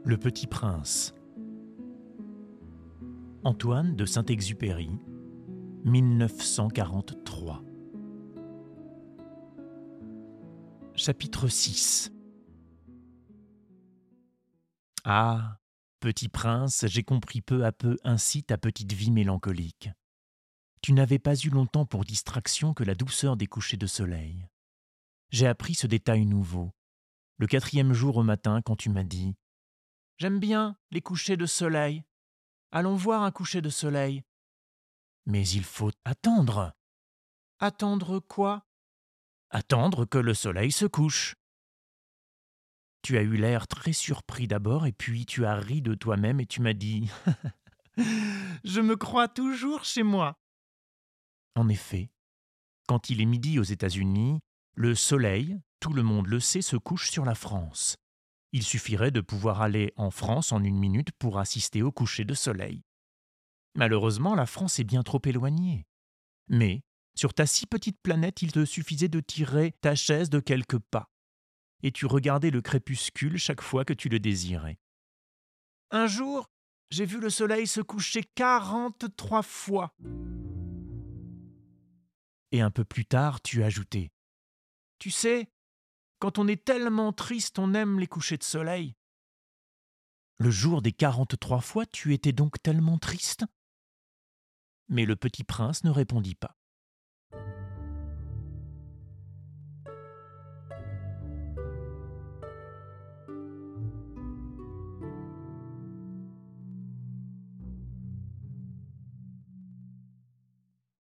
Le Petit Prince. Antoine de Saint-Exupéry, 1943. Chapitre 6. Ah, petit prince, j'ai compris peu à peu ainsi ta petite vie mélancolique. Tu n'avais pas eu longtemps pour distraction que la douceur des couchers de soleil. J'ai appris ce détail nouveau, le 4e jour au matin quand tu m'as dit « J'aime bien les couchers de soleil. Allons voir un coucher de soleil. » Mais il faut attendre. Attendre quoi? Attendre que le soleil se couche. Tu as eu l'air très surpris d'abord et puis tu as ri de toi-même et tu m'as dit « Je me crois toujours chez moi. » En effet, quand il est midi aux États-Unis, le soleil, tout le monde le sait, se couche sur la France. Il suffirait de pouvoir aller en France en 1 minute pour assister au coucher de soleil. Malheureusement, la France est bien trop éloignée. Mais, sur ta si petite planète, il te suffisait de tirer ta chaise de quelques pas. Et tu regardais le crépuscule chaque fois que tu le désirais. Un jour, j'ai vu le soleil se coucher 43 fois. Et un peu plus tard, tu ajoutais « Tu sais, quand on est tellement triste, on aime les couchers de soleil. » Le jour des 43 fois, tu étais donc tellement triste? Mais le petit prince ne répondit pas.